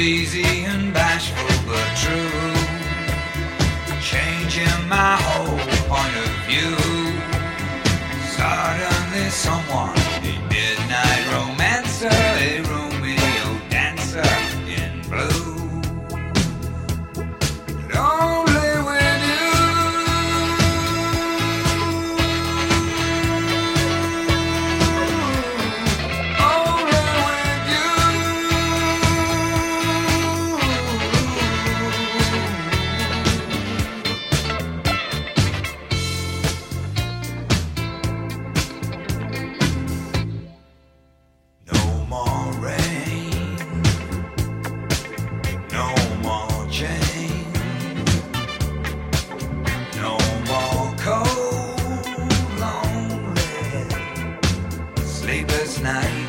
Crazy and bashful but true, changing my whole point of view. Suddenly someone, a midnight romancer, a Romeo dancer in blue. But only with you. Only with you. No more rain, no more change, no more cold, lonely, sleepless nights.